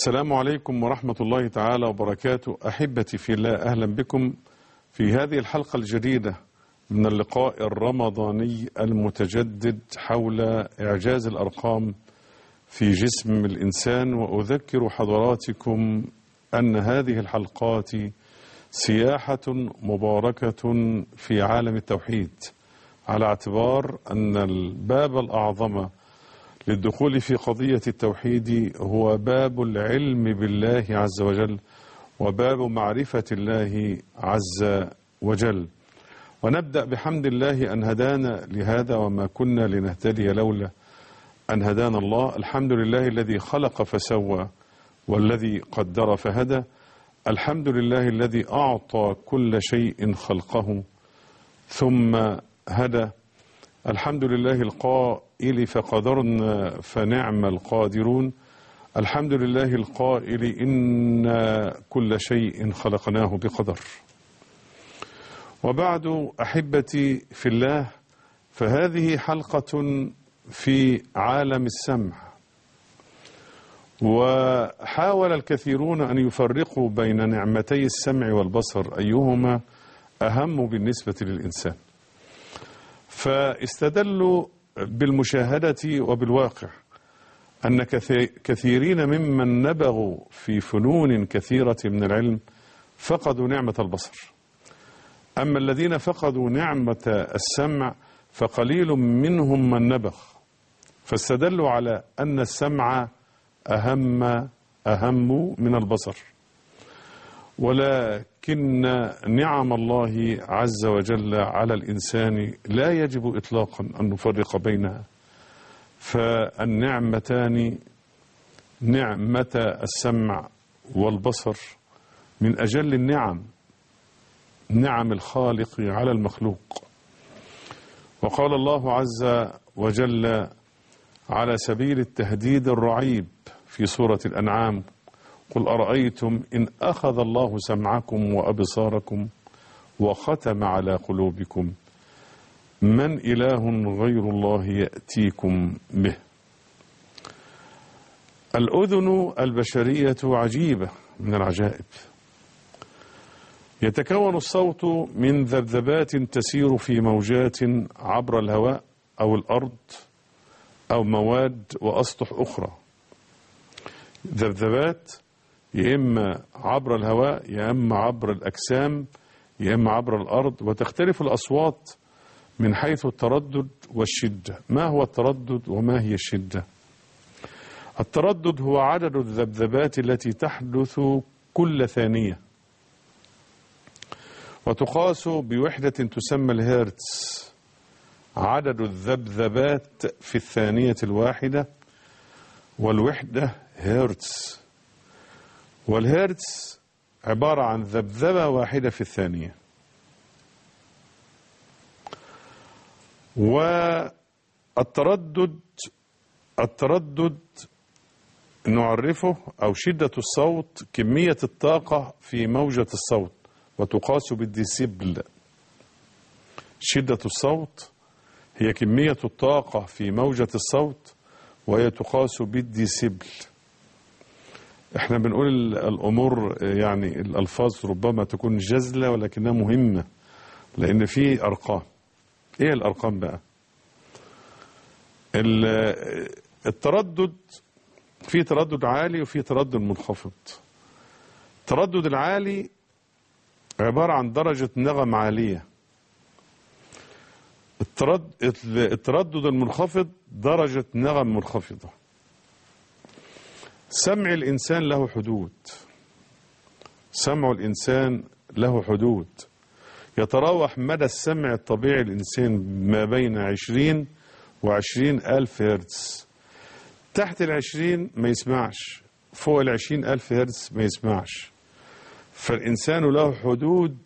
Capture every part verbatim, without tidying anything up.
السلام عليكم ورحمة الله تعالى وبركاته. أحبتي في الله، أهلا بكم في هذه الحلقة الجديدة من اللقاء الرمضاني المتجدد حول إعجاز الأرقام في جسم الإنسان. وأذكر حضراتكم أن هذه الحلقات سياحة مباركة في عالم التوحيد، على اعتبار أن الباب الأعظم للدخول في قضية التوحيد هو باب العلم بالله عز وجل وباب معرفة الله عز وجل. ونبدأ بحمد الله أن هدانا لهذا، وما كنا لنهتدي لولا أن هدانا الله. الحمد لله الذي خلق فسوى والذي قدر فهدى. الحمد لله الذي أعطى كل شيء خلقه ثم هدى. الحمد لله القائل فقدرنا فنعم القادرون. الحمد لله القائل إن كل شيء خلقناه بقدر. وبعد أحبتي في الله، فهذه حلقة في عالم السمع. وحاول الكثيرون أن يفرقوا بين نعمتي السمع والبصر أيهما أهم بالنسبة للإنسان، فاستدلوا بالمشاهدة وبالواقع أن كثيرين ممن نبغوا في فنون كثيرة من العلم فقدوا نعمة البصر، أما الذين فقدوا نعمة السمع فقليل منهم من نبغ، فاستدلوا على أن السمع أهم أهم من البصر. ولكن نعم الله عز وجل على الإنسان لا يجب إطلاقا أن نفرق بينها، فالنعمتان نعمة السمع والبصر من أجل النعم، نعم الخالق على المخلوق. وقال الله عز وجل على سبيل التهديد الرعيب في سورة الأنعام: قل أرأيتم إن أخذ الله سمعكم وأبصاركم وختم على قلوبكم من إله غير الله يأتيكم به. الأذن البشرية عجيبة من العجائب. يتكون الصوت من ذبذبات تسير في موجات عبر الهواء أو الأرض أو مواد وأسطح أخرى. ذبذبات يا إما عبر الهواء يا إما عبر الأجسام يا إما عبر الأرض. وتختلف الأصوات من حيث التردد والشدة. ما هو التردد وما هي الشدة؟ التردد هو عدد الذبذبات التي تحدث كل ثانية، وتقاس بوحدة تسمى الهيرتز. عدد الذبذبات في الثانية الواحدة، والوحدة هيرتز. والهيرتز عبارة عن ذبذبة واحدة في الثانية. والتردد التردد نعرفه أو شدة الصوت كمية الطاقة في موجة الصوت، وتقاس بالديسيبل. شدة الصوت هي كمية الطاقة في موجة الصوت، وهي تقاس بالديسيبل. احنا بنقول الأمور، يعني الألفاظ ربما تكون جزلة ولكنها مهمة، لأن في أرقام. ايه الأرقام بقى؟ التردد، في تردد عالي وفي تردد منخفض. التردد العالي عبارة عن درجة نغم عالية. التردد المنخفض درجة نغم منخفضة. سمع الإنسان له حدود. سمع الإنسان له حدود. يتراوح مدى السمع الطبيعي الإنسان ما بين عشرين وعشرين ألف هرتز. تحت العشرين ما يسمعش، فوق العشرين ألف هرتز ما يسمعش. فالإنسان له حدود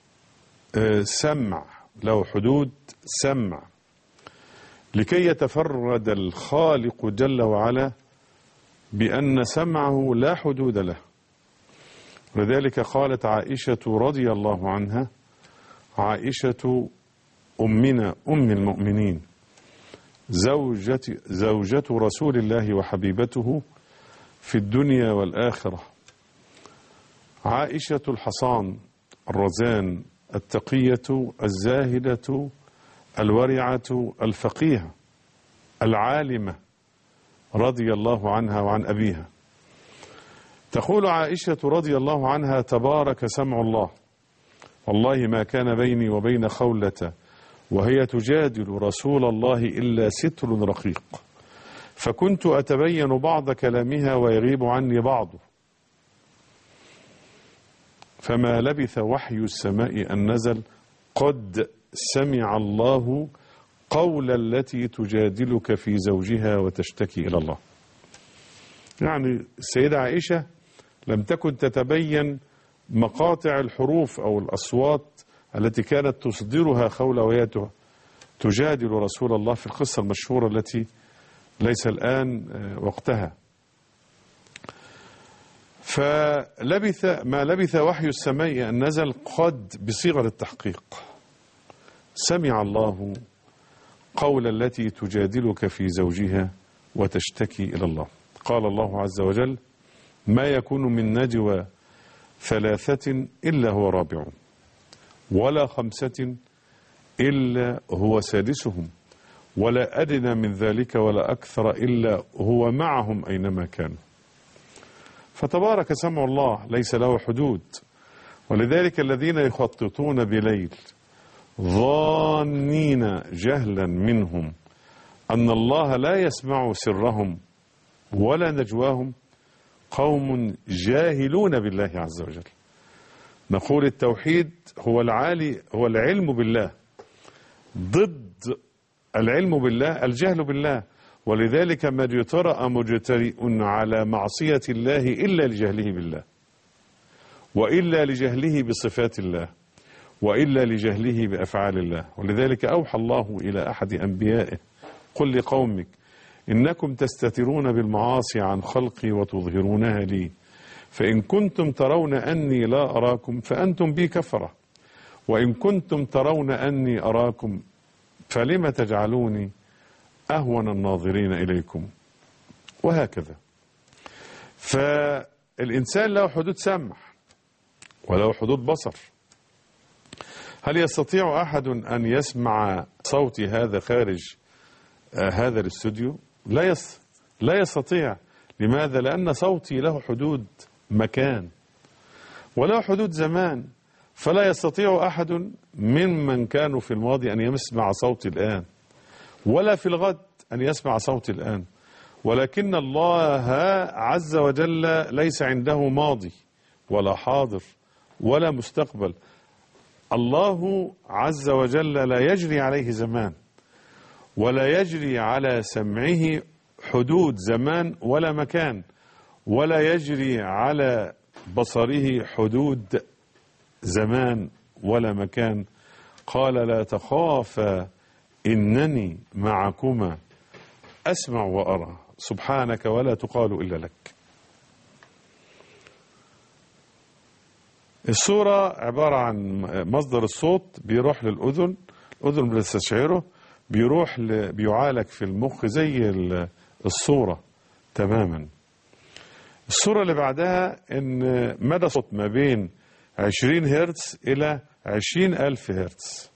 سمع، له حدود سمع، لكي يتفرد الخالق جل وعلا بأن سمعه لا حدود له. لذلك قالت عائشة رضي الله عنها، عائشة أمنا أم المؤمنين زوجة, زوجة رسول الله وحبيبته، في الدنيا والآخرة. عائشة الحصان الرزان التقية الزاهدة الورعة الفقيهة العالمة رضي الله عنها وعن أبيها. تقول عائشة رضي الله عنها: تبارك سمع الله، والله ما كان بيني وبين خولة وهي تجادل رسول الله إلا ستر رقيق، فكنت أتبين بعض كلامها ويغيب عني بعضه، فما لبث وحي السماء أن نزل: قد سمع الله قول التي تجادلك في زوجها وتشتكي إلى الله. يعني السيدة عائشة لم تكن تتبين مقاطع الحروف أو الأصوات التي كانت تصدرها خولة وهي تجادل رسول الله في القصة المشهورة التي ليس الآن وقتها. فلبث ما لبث وحي السماء أن نزل قد بصيغة التحقيق: سمع الله قول التي تجادلك في زوجها وتشتكي إلى الله. قال الله عز وجل: ما يكون من نجوى ثلاثة إلا هو رابعهم ولا خمسة إلا هو سادسهم ولا أدنى من ذلك ولا أكثر إلا هو معهم أينما كانوا. فتبارك سمع الله ليس له حدود، ولذلك الذين يخططون بليل ظانين جهلا منهم أن الله لا يسمع سرهم ولا نجواهم قوم جاهلون بالله عز وجل. نقول التوحيد هو العالي، هو العلم بالله، ضد العلم بالله الجهل بالله، ولذلك ما اجترأ مجترئ على معصية الله إلا لجهله بالله، وإلا لجهله بصفات الله، وإلا لجهله بأفعال الله. ولذلك أوحى الله إلى أحد أنبيائه: قل لقومك إنكم تستترون بالمعاصي عن خلقي وتظهرونها لي، فإن كنتم ترون أني لا أراكم فأنتم بي كفرة، وإن كنتم ترون أني أراكم فلم تجعلوني أهون الناظرين إليكم. وهكذا. فالإنسان له حدود سمع وله حدود بصر. هل يستطيع أحد أن يسمع صوتي هذا خارج آه هذا الاستوديو؟ لا يس لا يستطيع. لماذا؟ لأن صوتي له حدود مكان وله حدود زمان، فلا يستطيع أحد ممن كانوا في الماضي أن يسمع صوتي الآن، ولا في الغد أن يسمع صوتي الآن. ولكن الله عز وجل ليس عنده ماضي ولا حاضر ولا مستقبل. الله عز وجل لا يجري عليه زمان، ولا يجري على سمعه حدود زمان ولا مكان، ولا يجري على بصره حدود زمان ولا مكان. قال: لا تخافا إنني معكما أسمع وأرى سبحانك ولا تقال إلا لك. الصورة عبارة عن مصدر الصوت بيروح للأذن، الأذن بتستشعره، بيروح ل... بيعالج في المخ زي الصورة تماما. الصورة اللي بعدها ان مدى صوت ما بين عشرين هرتز إلى عشرين ألف هرتز.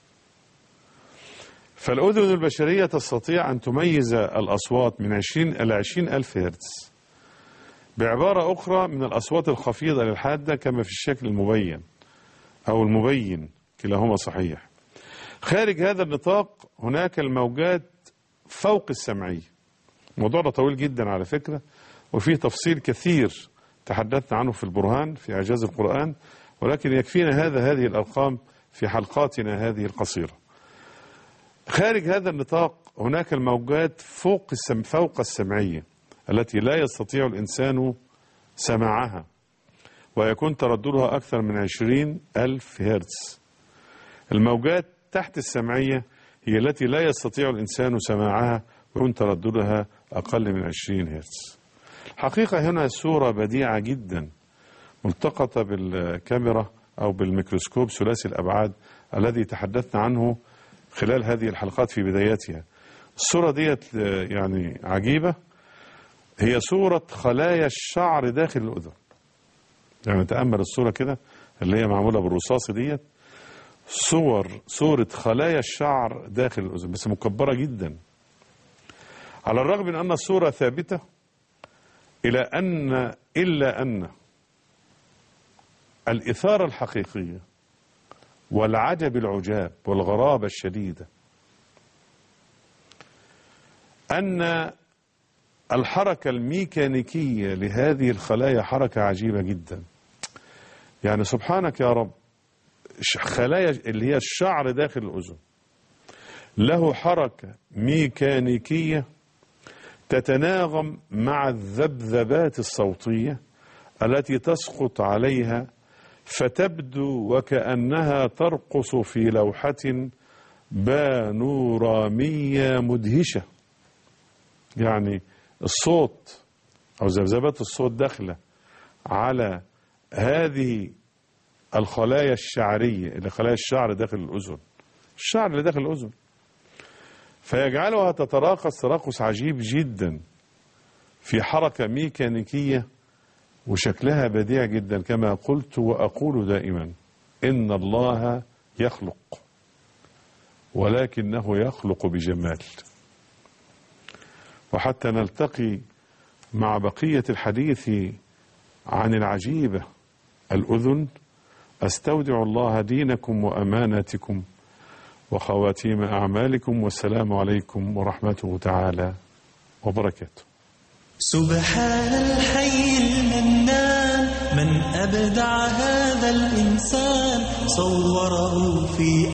فالأذن البشرية تستطيع أن تميز الأصوات من عشرين إلى عشرين ألف هرتز، بعبارة أخرى من الأصوات الخفيضة للحادة كما في الشكل المبين أو المبين، كلاهما صحيح. خارج هذا النطاق هناك الموجات فوق السمعية. الموضوع ده طويل جدا على فكرة، وفيه تفصيل كثير تحدثنا عنه في البرهان في إعجاز القرآن، ولكن يكفينا هذا هذه الأرقام في حلقاتنا هذه القصيرة. خارج هذا النطاق هناك الموجات فوق السم فوق السمعية التي لا يستطيع الإنسان سماعها، ويكون ترددها أكثر من عشرين ألف هرتز. الموجات تحت السمعية هي التي لا يستطيع الإنسان سماعها، ويكون ترددها أقل من عشرين هرتز. الحقيقة هنا الصورة بديعة جدا، ملتقطة بالكاميرا أو بالميكروسكوب ثلاثي الأبعاد الذي تحدثنا عنه خلال هذه الحلقات في بداياتها. الصورة ديت يعني عجيبة، هي صورة خلايا الشعر داخل الأذن. يعني تأمل الصورة كده اللي هي معمولة بالرصاص ديت، صور صورة خلايا الشعر داخل الأذن بس مكبرة جدا، على الرغم من أن الصورة ثابتة، إلى أن إلا أن الإثارة الحقيقية والعجب العجاب والغرابة الشديدة أن الحركة الميكانيكية لهذه الخلايا حركة عجيبة جدا. يعني سبحانك يا رب، خلايا اللي هي الشعر داخل الأذن له حركة ميكانيكية تتناغم مع الذبذبات الصوتية التي تسقط عليها، فتبدو وكأنها ترقص في لوحة بانورامية مدهشة. يعني الصوت أو ذبذبات الصوت داخلة على هذه الخلايا الشعرية اللي خلايا الشعر داخل الأذن، الشعر اللي داخل الأذن، فيجعلها تتراقص تراقص عجيب جدا في حركة ميكانيكية وشكلها بديع جدا. كما قلت وأقول دائما إن الله يخلق ولكنه يخلق بجمال. وحتى نلتقي مع بقية الحديث عن العجيبة الأذن، أستودع الله دينكم وأماناتكم وخواتيم أعمالكم، والسلام عليكم ورحمته تعالى وبركاته. سبحان الحي المنان، من أبدع هذا الإنسان، صوره في